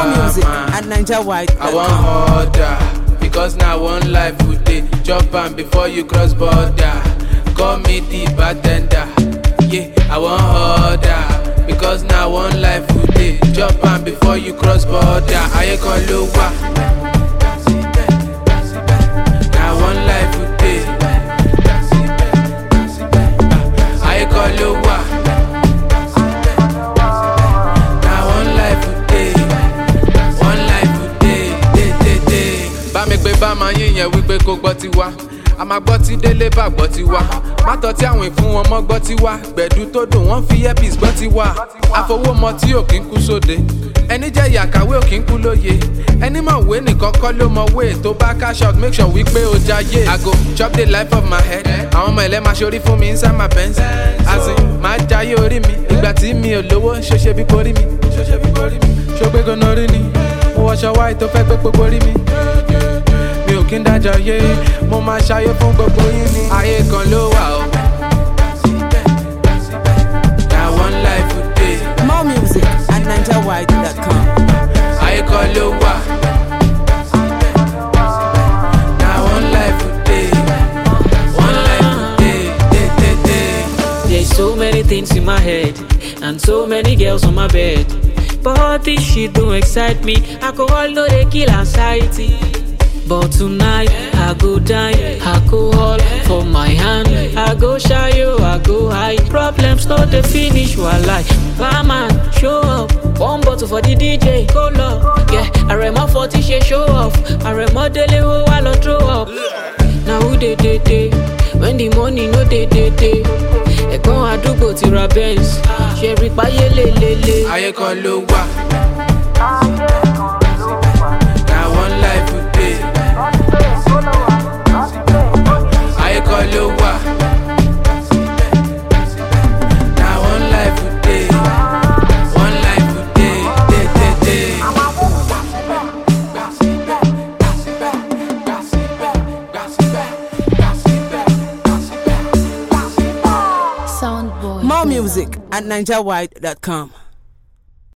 More music at NigerWide.com. I want order, because now one life would dey. Chop am before you cross border. Call me the bartender. Yeah, I want order, because now one life would dey. Chop am before you cross border. Aye kan ló wà. Now one life would dey. Aye kan ló wà. Now one life would dey. One life would dey. Bá mi gbé bá máa yín yẹn wípé kó gbọ́ ti wá. A máa gbọ́ tí délé bá gbọ́ ti wá. Má tọ́ tí àwọn ìfún wọn mọ́ gbọ́ ti wá. Gbẹ̀dú tó dùn wọ́n fi earpiece gbọ́ ti wá. Àfọwọ́mọ tí ò kí ń kú sóde. Ẹni jẹ́ ìyàkàwé ò kí ń kú lóye. Ẹni mọ̀ wé nìkan kọ́ ló mọ wé. Tó bá cash out make sure wípé o jayé. I go chop the life of my head. Àwọn ọmọ ẹ̀lẹ́ máa ṣorí fún mi inside my Benz. As in, máa jayé orí mi. Ìgbà tí mi ò lówó ṣoṣe bí borí mi. Ṣogbé gan-an rí ni. Mo wọṣọ white tó fẹ́ gbé gbogbo rí mi. Mi ò kí ń dájọ́ yé, mo máa ṣayé fún gbogbo yín ni. Ayé kan ló wà o. Now one life would dey. More music at NigerWide.com. Ayé kan ló wà. Now one life would dey. One life would dey. There's so many things in my head and so many girls on my bed. But all this shit don't excite me. Alcohol no dey kill anxiety. But tonight I go dine, alcohol for my hand. I go shy, I go high. Problems not the finish, walai. Barman, show up. One bottle for the DJ, go low. Yeah, I remember 40 shit show off. I remember daily who I lot throw up. Now who they when the money no they Ẹ̀gbọ́n àdúgbò ti ra Benz. Ṣé rí páyé lélele. Ayé kan ló wà. Now one life would dey. Ayé kan ló wà. Now one life would dey. One life would dey. More music at NigerWide.com.